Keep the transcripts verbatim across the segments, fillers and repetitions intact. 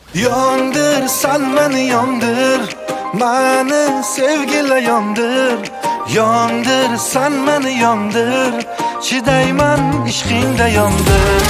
Yondir, sen meni yondir, meni sevgili yondir. Yondir, sen meni yondir, chidayman ishqingda yondir.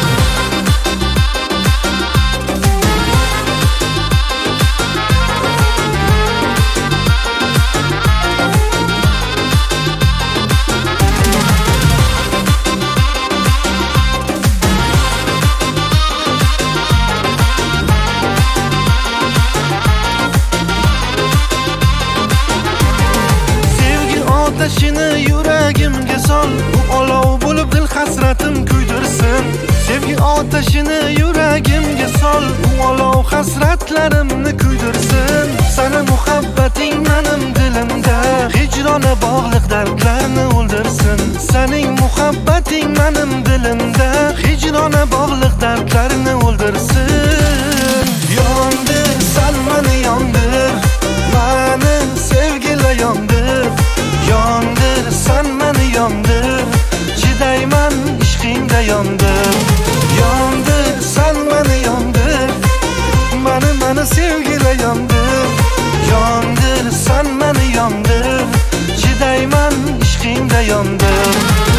Ateşini yüreğimge sol, bu olov bo'lib dil hasratim kuydirsin. Sevgi ateşini yüreğimge sol, bu olov hasratlarimni kuydirsin. Sana muhabbating menim dilimda, hicrona bog'liq dardlarni o'ldirsin. Sening muhabbating menim dilimda, hicrona bog'liq dardlarni o'ldirsin. Yondir, sen meni yondir, meni sevgili yondir. Yondir, sen meni yondir, chidayman ishqingda yondir. Yondir, sen meni yondir, meni meni sevgili yondir. Yondir, sen meni yondir, chidayman ishqingda yondir.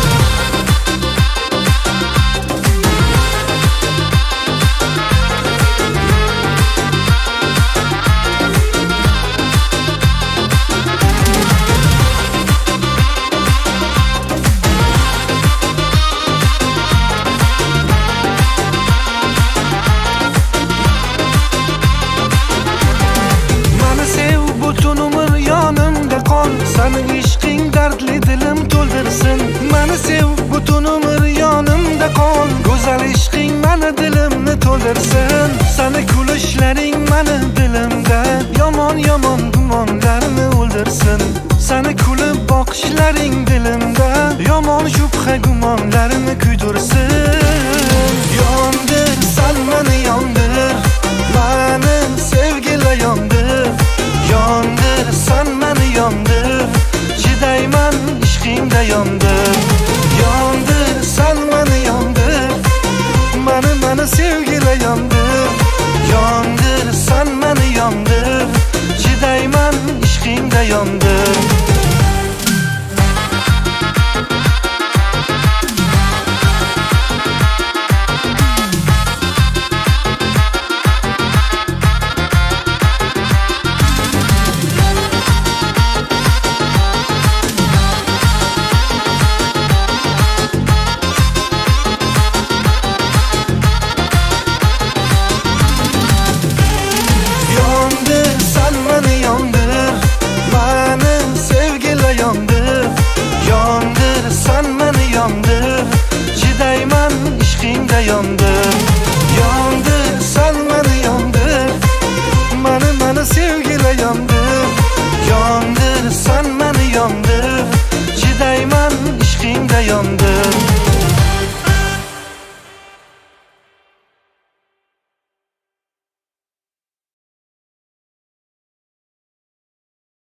Sening ishqing dardli dilim to'ldirsin. Meni sev, butun umr yonimda qol. Go'zal ishqing meni dilimni to'ldirsin. Seni kulishlaring meni dilimda, yomon yomon gumonlarni o'ldirsin. Seni kulib boqishlaring dilimda, yomon shubha gumonlarni kuydirsin.